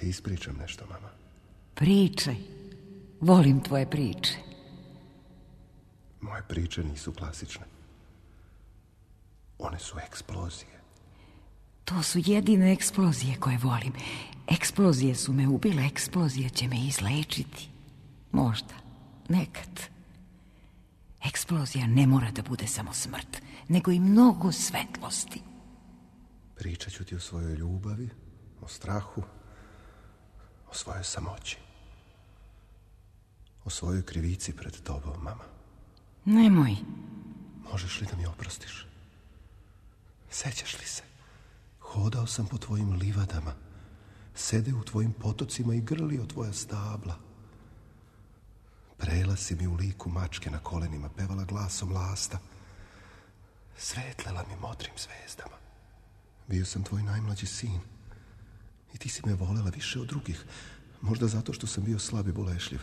ti ispričam nešto, mama? Pričaj. Volim tvoje priče. Moje priče nisu klasične. One su eksplozije. To su jedine eksplozije koje volim. Eksplozije su me ubile, eksplozije će me izlečiti. Možda, nekad. Eksplozija ne mora da bude samo smrt, nego i mnogo svetlosti. Pričat ću ti o svojoj ljubavi, o strahu, o svojoj samoći. O svojoj krivici pred tobom, mama. Nemoj. Možeš li da mi oprostiš? Sećaš li se? Hodao sam po tvojim livadama, sede u tvojim potocima i grlio tvoja stabla. Prela si mi u liku mačke na kolenima, pevala glasom lasta. Svetlela mi modrim zvezdama. Bio sam tvoj najmlađi sin i ti si me volela više od drugih, možda zato što sam bio slab i bolešljiv.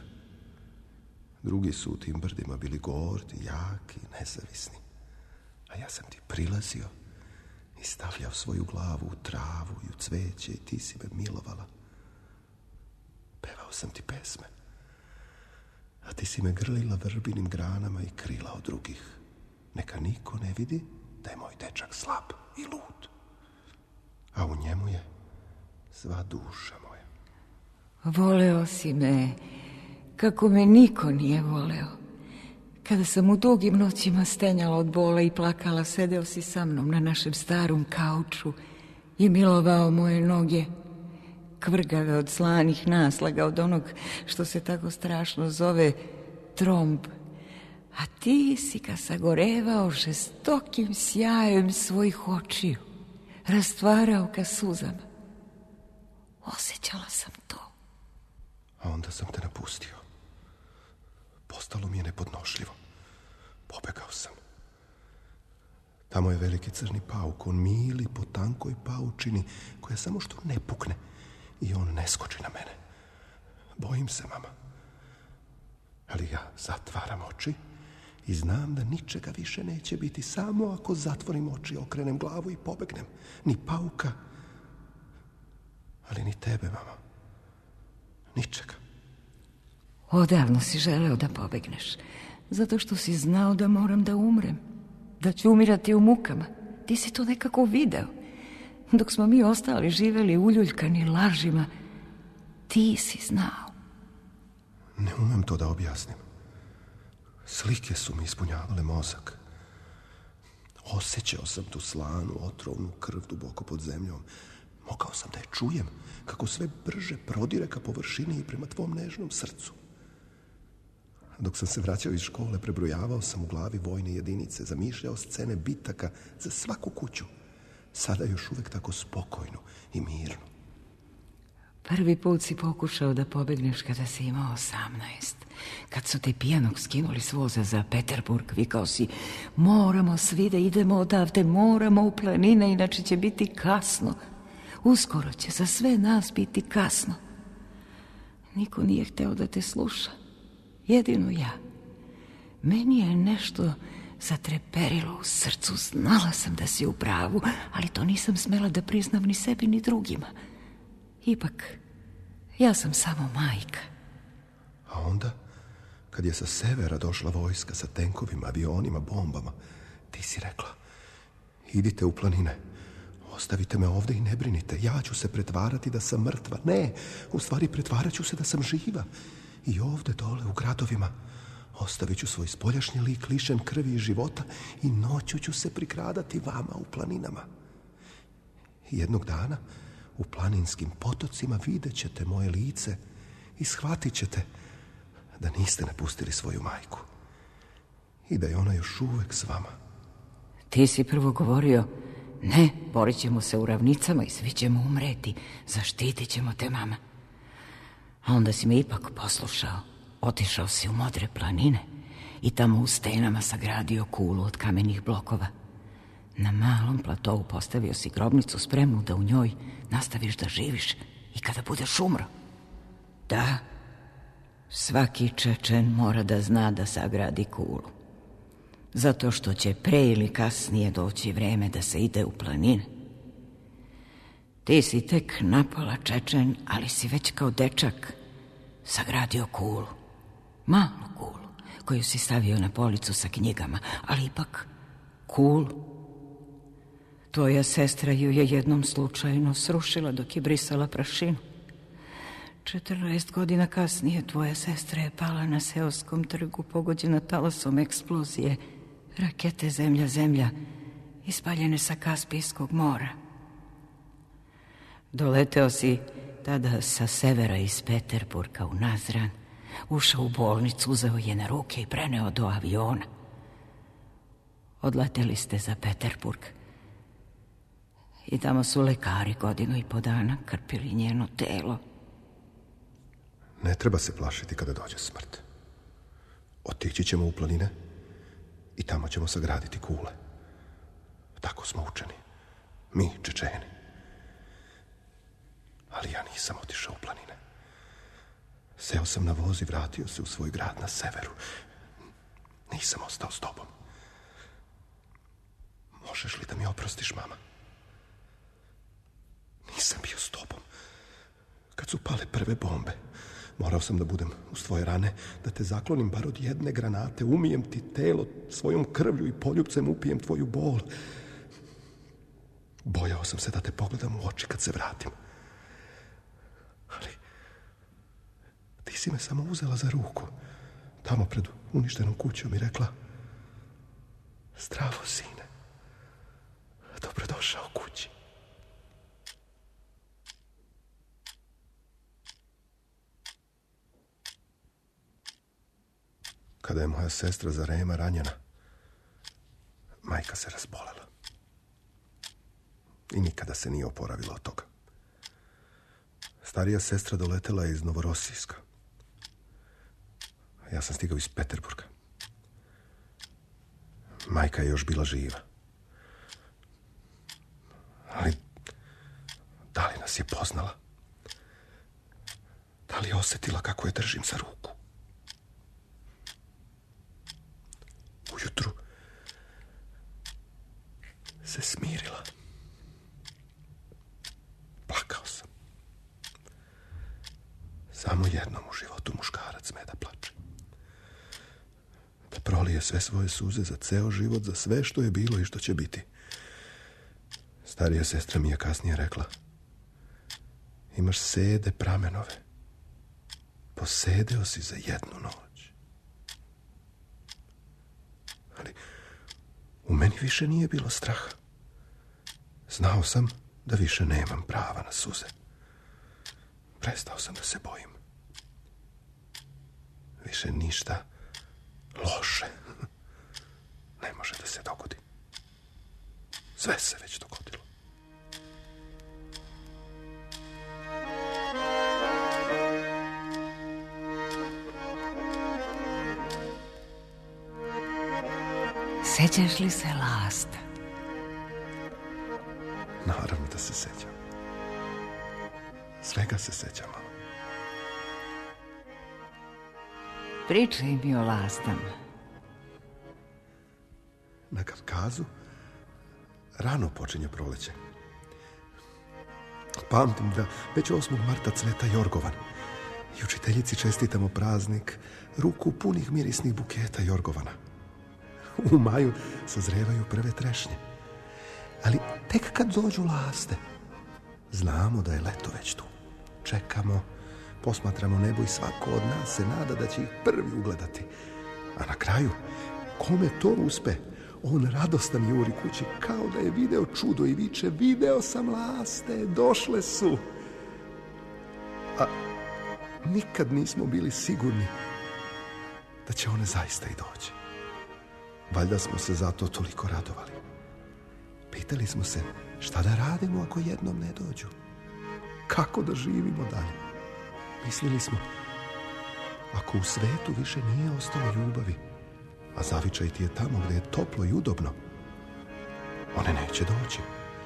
Drugi su u tim brdima bili gordi, jaki, nezavisni. A ja sam ti prilazio i stavljao svoju glavu u travu i u cveće i ti si me milovala. Pevao sam ti pesme, a ti si me grlila vrbinim granama i krila od drugih. Neka niko ne vidi da je moj dečak slab i lud. A u njemu je sva duša moja. Voleo si me kako me niko nije voleo. Kada sam u dugim noćima stenjala od bola i plakala, sedeo si sa mnom na našem starom kauču i milovao moje noge, kvrgave od slanih naslaga, od onog što se tako strašno zove tromb. A ti si ga sagorevao žestokim sjajem svojih očiju, rastvarao ka suzama. Osjećala sam to. A onda sam te napustio. Postalo mi je nepodnošljivo. Pobegao sam. Tamo je veliki crni pauk. On mili po tankoj paučini koja samo što ne pukne i on ne skoči na mene. Bojim se, mama. Ali ja zatvaram oči i znam da ničega više neće biti, samo ako zatvorim oči, okrenem glavu i pobegnem. Ni pauka, ali ni tebe, mama. Ničega. Odavno si želeo da pobegneš, zato što si znao da moram da umrem, da ću umirati u mukama. Ti si to nekako video. Dok smo mi ostali živeli uljuljkani lažima, ti si znao. Ne umem to da objasnim. Slike su mi ispunjavale mozak. Osjećao sam tu slanu, otrovnu krv duboko pod zemljom. Mogao sam da je čujem, kako sve brže prodire ka površini i prema tvom nežnom srcu. Dok sam se vraćao iz škole, prebrojavao sam u glavi vojne jedinice, zamišljao scene bitaka za svaku kuću. Sada još uvek tako spokojnu i mirnu. Prvi put si pokušao da pobegneš kada si imao 18. Kad su te pijanog skinuli s voza za Peterburg, vikao si: moramo svi da idemo odavde, moramo u planine, inače će biti kasno. Uskoro će za sve nas biti kasno. Niko nije hteo da te sluša. Jedino ja. Meni je nešto zatreperilo u srcu. Znala sam da si u pravu, ali to nisam smela da priznam ni sebi ni drugima. Ipak, ja sam samo majka. A onda, kad je sa severa došla vojska sa tenkovima, avionima, bombama, ti si rekla: idite u planine, ostavite me ovde i ne brinite, ja ću se pretvarati da sam mrtva. Ne, u stvari pretvarat ću se da sam živa. I ovde dole u gradovima ostavit ću svoj spoljašnji lik lišen krvi i života i noću ću se prikradati vama u planinama. Jednog dana u planinskim potocima vidjet ćete moje lice i shvatit ćete da niste napustili svoju majku i da je ona još uvek s vama. Ti si prvo govorio: ne, borit ćemo se u ravnicama i svi ćemo umreti, zaštitit ćemo te, mama. A onda si me ipak poslušao. Otišao si u modre planine i tamo u stenama sagradio kulu od kamenih blokova. Na malom platovu postavio si grobnicu spremnu da u njoj nastaviš da živiš i kada budeš umro. Da, svaki Čečen mora da zna da sagradi kulu. Zato što će pre ili kasnije doći vreme da se ide u planine. Ti si tek napola Čečen, ali si već kao dečak sagradio kulu. Malu kulu, koju si stavio na policu sa knjigama, ali ipak kulu. Tvoja sestra ju je jednom slučajno srušila dok je brisala prašinu. 14 godina kasnije tvoja sestra je pala na seoskom trgu, pogođena talasom eksplozije, rakete zemlja, ispaljene sa Kaspijskog mora. Doleteo si tada sa severa iz Peterburga u Nazran, ušao u bolnicu, uzeo je na ruke i preneo do aviona. Odleteli ste za Peterburg i tamo su lekari 1.5 godina krpili njeno telo. Ne treba se plašiti kada dođe smrt. Otići ćemo u planine i tamo ćemo sagraditi kule. Tako smo učeni. Mi, Čečeni. Ali ja nisam otišao u planine. Seo sam na voz i vratio se u svoj grad na severu. Nisam ostao s tobom. Možeš li da mi oprostiš, mama? Nisam bio s tobom. Kad su pale prve bombe, morao sam da budem uz tvoje rane, da te zaklonim bar od jedne granate, umijem ti telo svojom krvlju i poljupcem upijem tvoju bol. Bojao sam se da te pogledam u oči kad se vratim. Ali ti si me samo uzela za ruku, tamo pred uništenom kućom i rekla: zdravo, sine, dobrodošao kući. Kada je moja sestra Zarema ranjena, majka se razbolela. I nikada se nije oporavila od toga. Starija sestra doletela je iz Novorosijska. Ja sam stigao iz Peterburga. Majka je još bila živa. Ali da li nas je poznala? Da li je osjetila kako je držim za ruku? Ujutru se smirila. Plakao sam. Samo jednom u životu muškarac sme da plače. Da prolije sve svoje suze za ceo život, za sve što je bilo i što će biti. Starija sestra mi je kasnije rekla: imaš sede pramenove. Posedeo si za jednu noć. Ali u meni više nije bilo straha. Znao sam da više nemam prava na suze. Prestao sam da se bojim. Više ništa loše ne može da se dogodi. Sve se već dogodilo. Sećaš li se Lasta? Naravno da se sećam. Svega se sećam. Pričaj mi o Lastama. Na Kavkazu rano počinje proleće. Pamtim da već 8. marta cveta jorgovan. I učiteljici čestitamo praznik ruku punih mirisnih buketa jorgovana. U maju sazrevaju prve trešnje. Ali tek kad dođu laste, znamo da je leto već tu. Čekamo, posmatramo nebo i svako od nas se nada da će ih prvi ugledati. A na kraju, kome to uspe, on radostan juri kući kao da je video čudo i viče: video sam laste, došle su. A nikad nismo bili sigurni da će one zaista i doći. Valjda smo se zato toliko radovali. Pitali smo se šta da radimo ako jednom ne dođu. Kako da živimo dalje? Mislili smo, ako u svetu više nije ostalo ljubavi, a zavičaj ti je tamo gdje je toplo i udobno, one neće doći.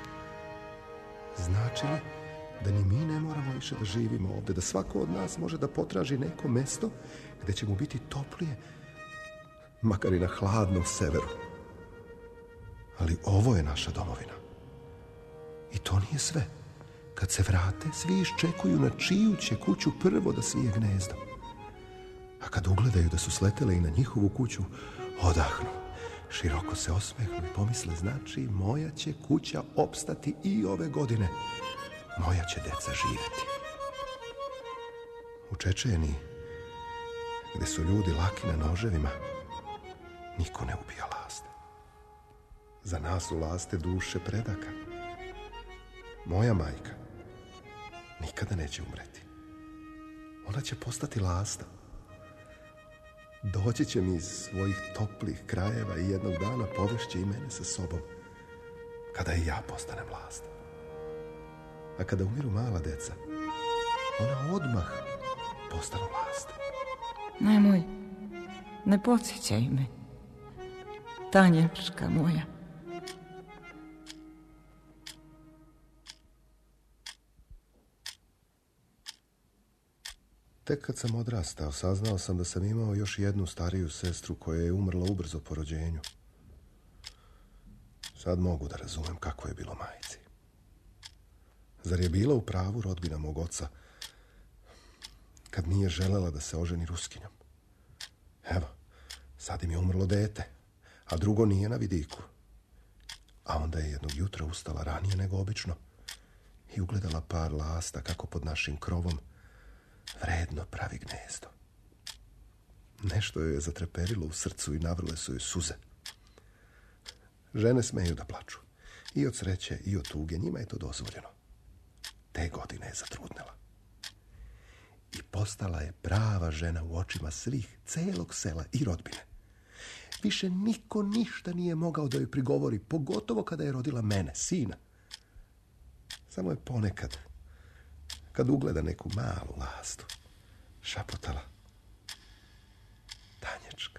Znači li da ni mi ne moramo više da živimo ovdje, da svako od nas može da potraži neko mesto gdje će mu biti toplije, makar i na hladnom severu? Ali ovo je naša domovina. I to nije sve. Kad se vrate, svi iščekuju na čiju će kuću prvo da svije gnezdo. A kad ugledaju da su sletele i na njihovu kuću, odahnu, široko se osmehnu i pomisle, znači, moja će kuća opstati i ove godine. Moja će deca živjeti. U Čečeniji, gde su ljudi laki na noževima, niko ne ubija laste. Za nas su laste duše predaka. Moja majka nikada neće umreti. Ona će postati lasta. Doći će mi iz svojih toplih krajeva i jednog dana povešće i mene sa sobom, kada i ja postanem lasta. A kada umiru mala deca, ona odmah postanu laste. Nemoj, ne podsjećaj me, Tanječka moja. Tek kad sam odrastao, saznao sam da sam imao još jednu stariju sestru koja je umrla ubrzo po rođenju. Sad mogu da razumem kako je bilo majci. Zar je bila u pravu rodbina mog oca kad nije želela da se oženi Ruskinjom? Evo, sad im je umrlo dete, a drugo nije na vidiku. A onda je jednog jutra ustala ranije nego obično i ugledala par lasta kako pod našim krovom vredno pravi gnezdo. Nešto joj je zatreperilo u srcu i navrle su joj suze. Žene smeju da plaču. I od sreće i od tuge, njima je to dozvoljeno. Te godine je zatrudnela. I postala je prava žena u očima svih, celog sela i rodbine. Više niko ništa nije mogao da joj prigovori, pogotovo kada je rodila mene, sina. Samo je ponekad, kad ugleda neku malu lastu, šapotala: Tanječka.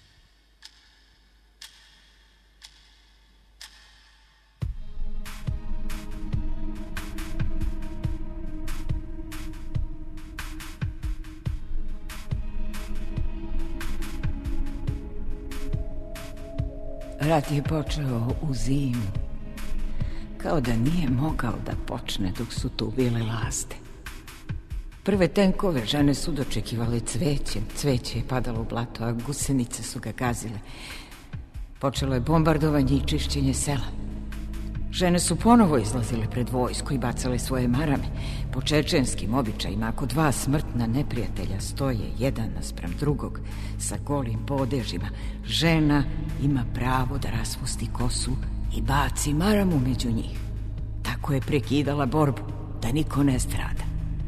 Rat je počeo u zimu, kao da nije mogao da počne dok su tu bile laste. Prve tenkove žene su dočekivale cvećem. Cveće je padalo u blato, a gusenice su ga gazile. Počelo je bombardovanje i čišćenje sela. Žene su ponovo izlazile pred vojsku i bacale svoje marame. Po čečenskim običajima, ako dva smrtna neprijatelja stoje jedan naspram drugog sa golim podežima, žena ima pravo da raspusti kosu i baci maramu među njih. Tako je prekidala borbu, da niko ne strada.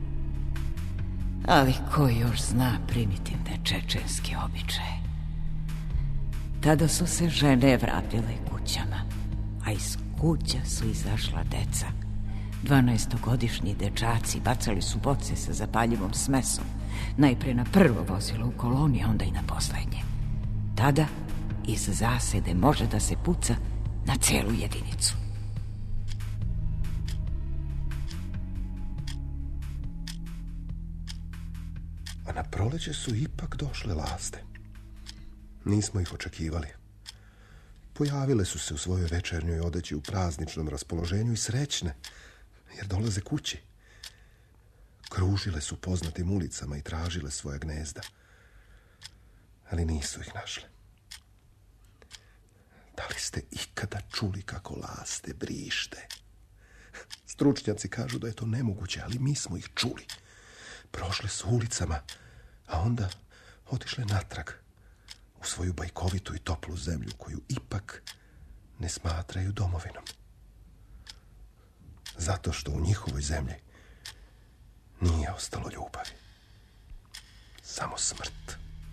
Ali ko još zna primitivne čečenske običaje? Tada su se žene vratile kućama, a iz kuća su izašla deca. 12-godišnji dečaci bacali su boce sa zapaljivom smesom, najpre na prvo vozilo u koloni, a onda i na poslednje. Tada iz zasede može da se puca na celu jedinicu. A na proleće su ipak došle laste. Nismo ih očekivali. Pojavile su se u svojoj večernjoj odeći u prazničnom raspoloženju i srećne, jer dolaze kući. Kružile su poznatim ulicama i tražile svoje gnezda, ali nisu ih našle. Da li ste ikada čuli kako laste brište? Stručnjaci kažu da je to nemoguće, ali mi smo ih čuli. Prošle su ulicama, a onda otišle natrag u svoju bajkovitu i toplu zemlju koju ipak ne smatraju domovinom. Zato što u njihovoj zemlji nije ostalo ljubavi. Samo smrt.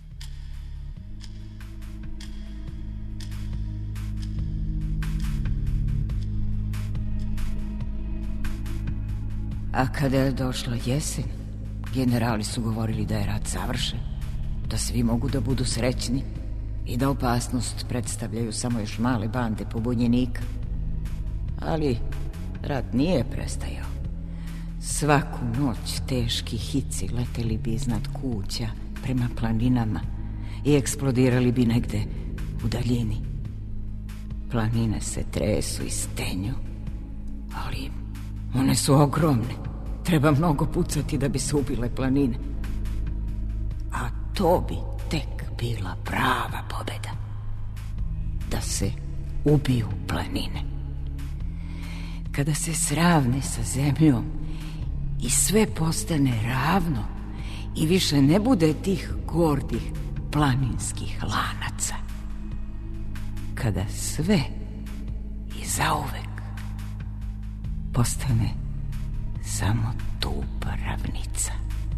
A kada je došla jesen, generali su govorili da je rat završen, da svi mogu da budu srećni i da opasnost predstavljaju samo još male bande pobunjenika. Ali rat nije prestajao. Svaku noć teški hici leteli bi iznad kuća prema planinama i eksplodirali bi negde u daljini. Planine se tresu i stenju, ali One su ogromne. Treba mnogo pucati da bi se ubile planine. A to bi tek bila prava pobeda. Da se ubiju planine. Kada se sravne sa zemljom i sve postane ravno i više ne bude tih gordih planinskih lanaca. Kada sve i zauvek postane samo tupa ravnica.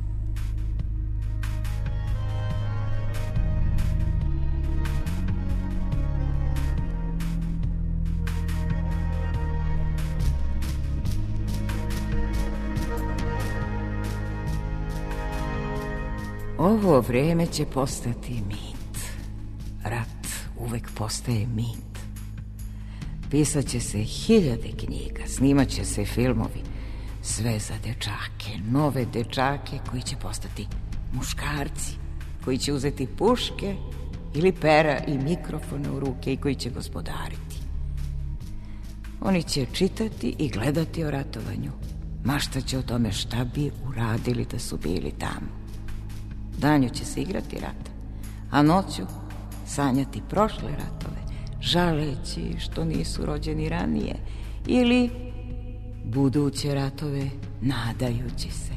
Ovo vreme će postati mit. Rat uvek postaje mit. Pisat će se 1000 knjiga, snimat će se filmovi. Sve za dečake, nove dečake koji će postati muškarci, koji će uzeti puške ili pera i mikrofone u ruke i koji će gospodariti. Oni će čitati i gledati o ratovanju. Maštaće o tome šta bi uradili da su bili tamo. Danju će se igrati rat, a noću sanjati prošle ratove, žaleći što nisu rođeni ranije, ili buduće ratove nadajući se.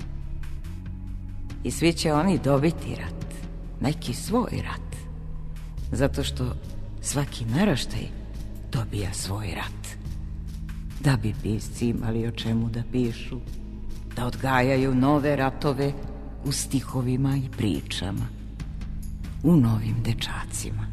I svi će oni dobiti rat, neki svoj rat, zato što svaki naraštaj dobija svoj rat, da bi pisci imali o čemu da pišu, da odgajaju nove ratove u stihovima i pričama, u novim dečacima.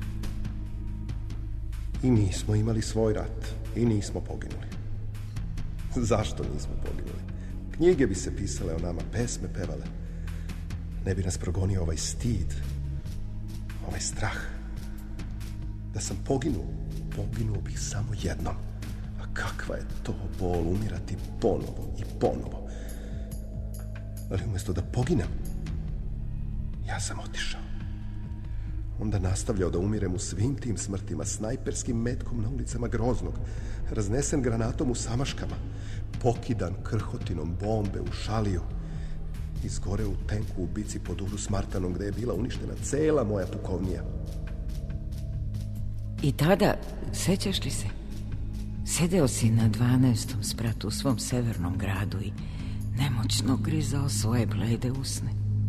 I nismo imali svoj rat i nismo poginuli. Zašto nismo poginuli? Knjige bi se pisale o nama, pesme pevale. Ne bi nas progonio ovaj stid, ovaj strah. Da sam poginuo bih samo jednom. A kakva je to bol umirati ponovo i ponovo. Ali umjesto da poginem, ja sam otišao. Onda nastavljao da umirem u svim tim smrtima, snajperskim metkom na ulicama Groznog, raznesen granatom u Samaškama, pokidan krhotinom bombe u Šaliju, izgore u tenku u bici pod Urusmartanom, gde je bila uništena cela moja pukovnija. I tada, sećaš li se, sedeo si na 12. spratu u svom severnom gradu i nemoćno grizao svoje blede usne.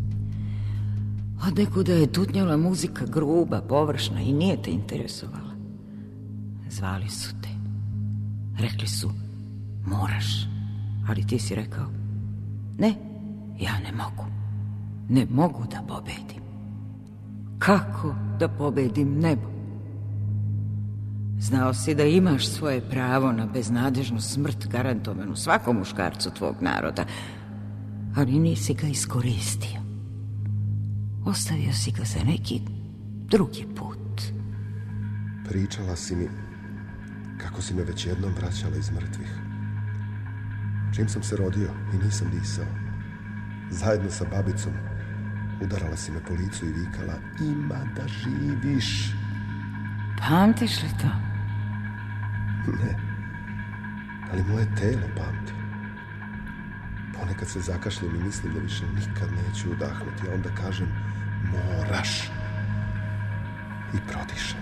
Od nekuda je tutnjala muzika gruba, površna i nije te interesovala. Zvali su te. Rekli su, moraš. Ali ti si rekao, ne, ja ne mogu. Ne mogu da pobedim. Kako da pobedim nebo? Znao si da imaš svoje pravo na beznadežnu smrt garantovanu svakom muškarcu tvog naroda, ali nisi ga iskoristio. Ostavio si ga za neki drugi put. Pričala si mi kako si me već jednom vraćala iz mrtvih. Čim sam se rodio i nisam disao, zajedno sa babicom udarala si me po licu i vikala, ima da živiš. Pamtiš li to? Ne, ali moje telo pamti. Ponekad se zakašljem i mislim da više nikad neću udahnuti, a onda kažem, moraš. I prodišem.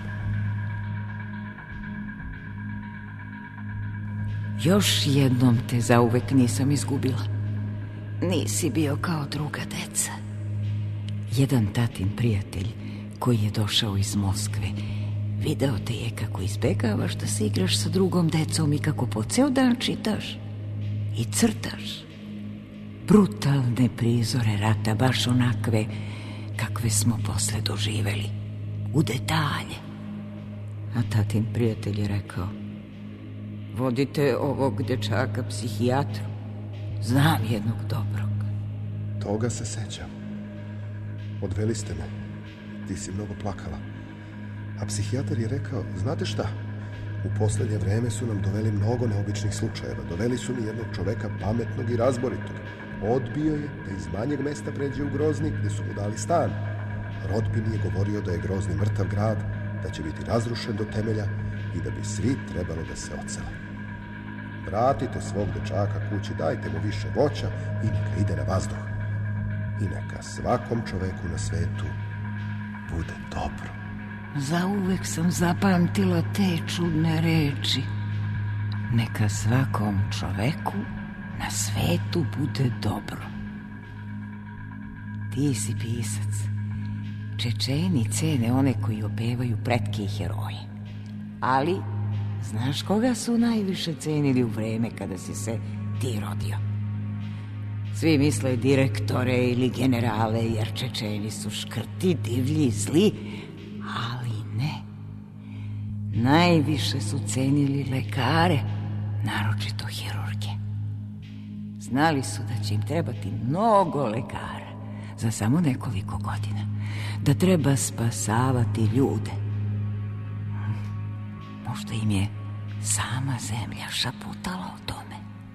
Još jednom te zauvek nisam izgubila. Nisi bio kao druga deca. Jedan tatin prijatelj koji je došao iz Moskve video te je kako izbegavaš da se igraš sa drugom decom i kako po ceo dan čitaš i crtaš brutalne prizore rata, baš onakve kakve smo posle doživeli, u detalje. A tatin prijatelj je rekao, vodite ovog dečaka psihijatru, znam jednog dobrog. Toga se sećam. Odveli ste me, ti si mnogo plakala. A psihijatar je rekao, znate šta, u poslednje vreme su nam doveli mnogo neobičnih slučajeva. Doveli su mi jednog čoveka pametnog i razboritog. Odbio je da iz manjeg mesta pređe u Grozni, gde su mu dali stan. Rodbini je govorio da je Grozni mrtav grad, da će biti razrušen do temelja i da bi svi trebalo da se odsele. Vratite svog dečaka kući, dajte mu više voća i neka ide na vazduh. I neka svakom čoveku na svetu bude dobro. Zauvek sam zapamtila te čudne reči. Neka svakom čoveku na svetu bude dobro. Ti si pisac. Čečeni cene one koji opevaju pretke i heroje. Ali, znaš koga su najviše cenili u vreme kada si se ti rodio? Svi misle direktore ili generale, jer Čečeni su škrti, divlji, zli, ali ne. Najviše su cenili lekare, naročito hirurge. Znali su da će im trebati mnogo lekara za samo nekoliko godina, da treba spasavati ljude. Možda im je sama zemlja šaputala o tome.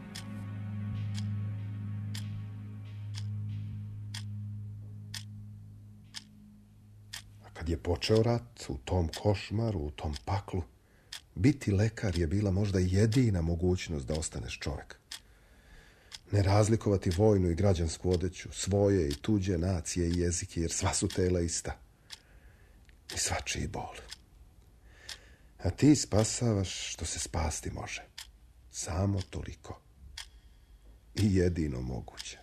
A kad je počeo rat, u tom košmaru, u tom paklu, biti lekar je bila možda jedina mogućnost da ostaneš čovjek. Ne razlikovati vojnu i građansku odeću, svoje i tuđe nacije i jezike, jer sva su tela ista. I svačiji bol. A ti spasavaš što se spasti može. Samo toliko. I jedino moguće.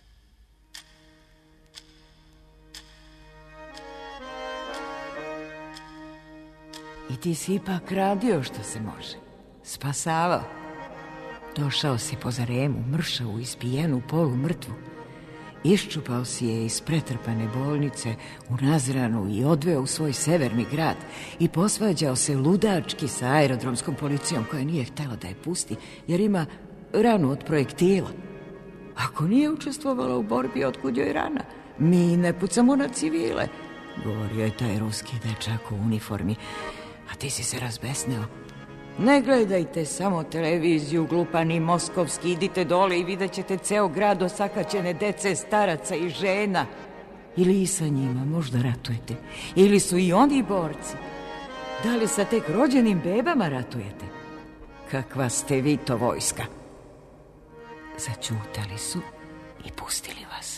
I ti si ipak radio što se može. Spasavao. Došao si po Zaremu, mršavu, ispijenu, polumrtvu. Iščupao si je iz pretrpane bolnice u Nazranu i odveo u svoj severni grad i posvađao se ludački sa aerodromskom policijom koja nije htjela da je pusti jer ima ranu od projektila. Ako nije učestvovala u borbi, otkud joj rana? Mi ne pucamo na civile, govorio je taj ruski dečak u uniformi. A ti si se razbesneo. Ne gledajte samo televiziju, glupani moskovski, idite dole i vidjet ćete ceo grad osakaćene dece, staraca i žena. Ili i sa njima možda ratujete. Ili su i oni borci. Da li sa tek rođenim bebama ratujete? Kakva ste vi to vojska? Začutali su i pustili vas.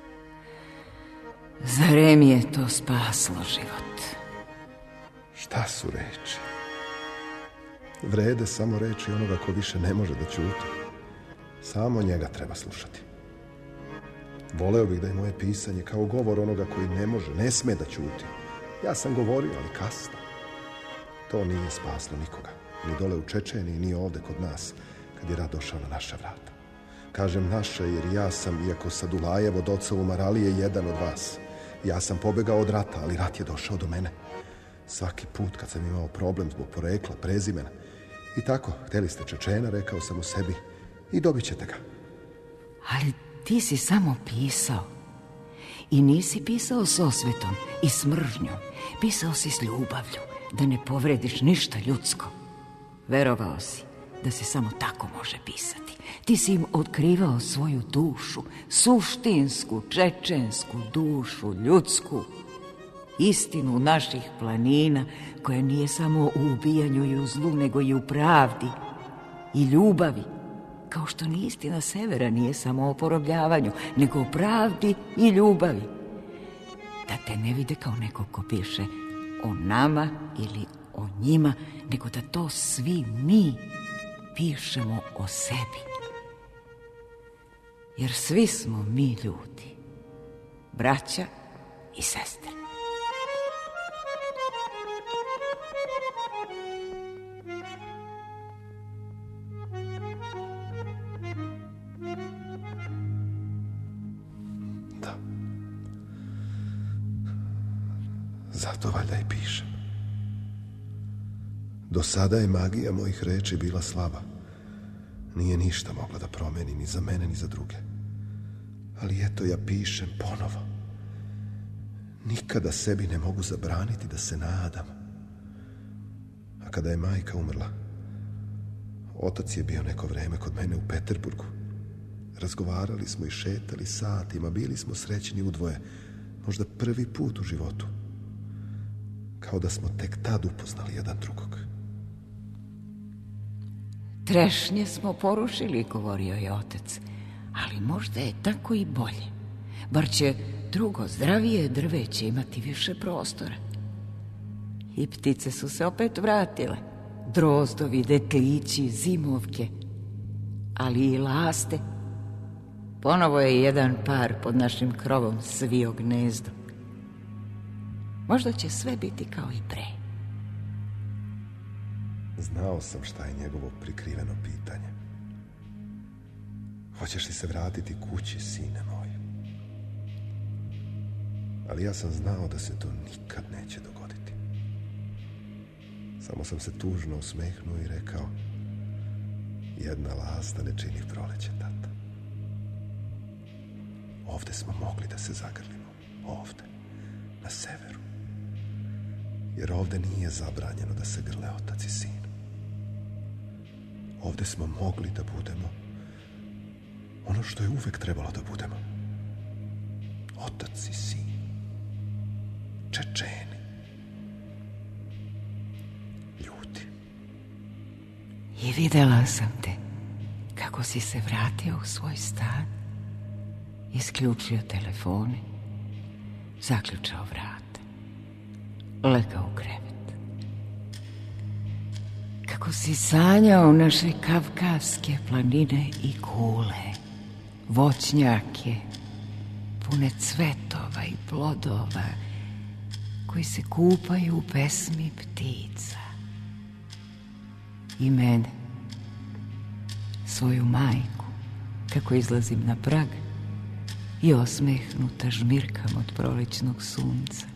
Zarem je to spaslo život. Šta su reči? Vrede samo reči onoga ko više ne može da ćuti. Samo njega treba slušati. Voleo bih da je moje pisanje kao govor onoga koji ne može, ne sme da ćuti. Ja sam govorio, ali kasno. To nije spaslo nikoga. Ni dole u Čečeniji, ni ovde kod nas, kad je rat došao na naša vrata. Kažem naše, jer ja sam, iako Sadulajev od oca Umaralije, jedan od vas. Ja sam pobegao od rata, ali rat je došao do mene. Svaki put kad sam imao problem zbog porekla, prezimena. I tako, htjeli ste Čečena, rekao sam u sebi, i dobit ćete ga. Ali ti si samo pisao. I nisi pisao s osvetom i s mržnjom. Pisao si s ljubavlju, da ne povrediš ništa ljudsko. Verovao si da se samo tako može pisati. Ti si im otkrivao svoju dušu, suštinsku, čečensku dušu, ljudsku. Istinu naših planina, koja nije samo u ubijanju i u zlu, nego i u pravdi i ljubavi. Kao što ni istina severa nije samo o porobljavanju, nego o pravdi i ljubavi. Da te ne vide kao neko ko piše o nama ili o njima, nego da to svi mi pišemo o sebi. Jer svi smo mi ljudi, braća i sestre. Zato valjda i pišem. Do sada je magija mojih reči bila slaba. Nije ništa mogla da promeni ni za mene, ni za druge. Ali eto, ja pišem ponovo. Nikada sebi ne mogu zabraniti da se nadam. A kada je majka umrla, otac je bio neko vreme kod mene u Peterburgu. Razgovarali smo i šetali satima, bili smo srećni udvoje, možda prvi put u životu. Kao da smo tek tad upoznali jedan drugog. Trešnje smo porušili, govorio je otac, ali možda je tako i bolje. Bar će drugo, zdravije drveće imati više prostora. I ptice su se opet vratile. Drozdovi, deklići, zimovke, ali i laste. Ponovo je jedan par pod našim krovom svio gnezdo. Možda će sve biti kao i pre. Znao sam šta je njegovo prikriveno pitanje. Hoćeš li se vratiti kući, sine moj? Ali ja sam znao da se to nikad neće dogoditi. Samo sam se tužno usmehnuo i rekao: jedna lasta ne čini proleće, tata. Ovde smo mogli da se zagrlimo. Ovde, na severu. Jer ovde nije zabranjeno da se grle otac i sin. Ovde smo mogli da budemo ono što je uvek trebalo da budemo. Otac i sin. Čečeni. Ljudi. I videla sam te kako si se vratio u svoj stan, isključio telefone, zaključao vrata, legao u krevet. Kako si sanjao naše kavkazske planine i kule, voćnjake, pune cvetova i plodova, koji se kupaju u pesmi ptica. I mene, svoju majku, kako izlazim na prag i osmehnuta žmirkam od prolećnog sunca.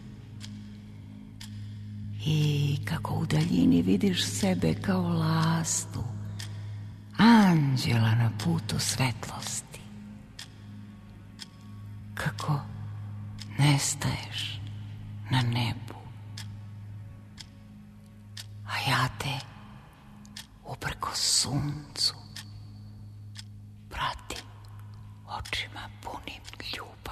I kako u daljini vidiš sebe kao lastu, anđela na putu svetlosti. Kako nestaješ na nebu, a ja te uprkos suncu pratim očima punim ljubavi.